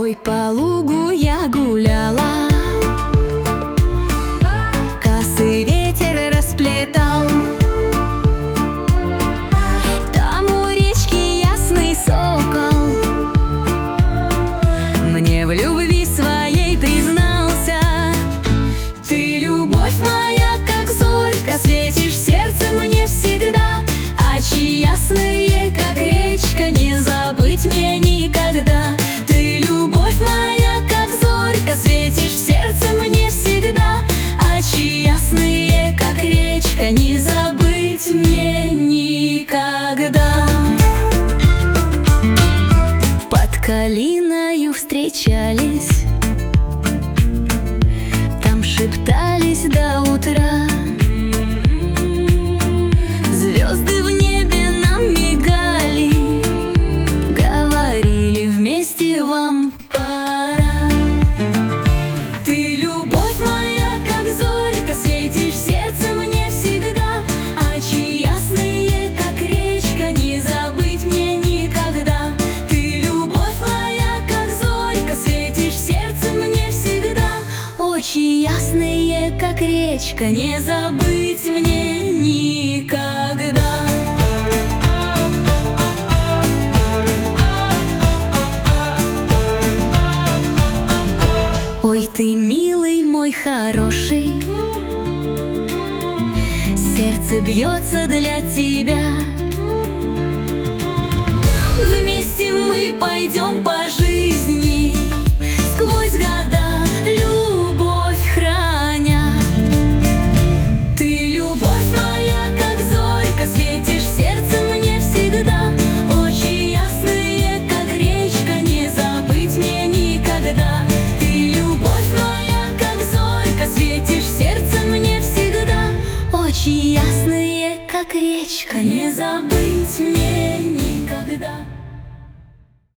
тобой по лугу я гуляла, косы ветер расплетал. Там у речки ясный сокол мне в любви своей признался. Ты, любовь моя, как зорька, светишь в сердце мне всегда. Очи ясные, как речка, не забыть мне никогда. Ты, любовь моя, как зорька, светишь в сердце мне всегда. Очи ясные, как речка, не забыть мне никогда. Под калиною встречались, там шептались до утра. Звезды в небе нам мигали, говорили, вместе вам пора. Ты, любовь моя, как зорька, светишь в сердце мне всегда. Очи ясные, как речка, не забыть мне никогда. Ты, любовь моя, как зорька, светишь в сердце мне всегда. Очи ясные, как речка, не забыть мне никогда. Ой, ты, милый мой хороший, сердце бьется для тебя. Вместе мы пойдем по жизни, сквозь года, любовь храня. Ты, любовь моя, как зорька, светишь в сердце мне всегда. Очи ясные, как речка, не забыть мне никогда. Ты, любовь моя, как зорька, светишь в сердце мне всегда. Очи ясные, как речка, не забыть мне никогда.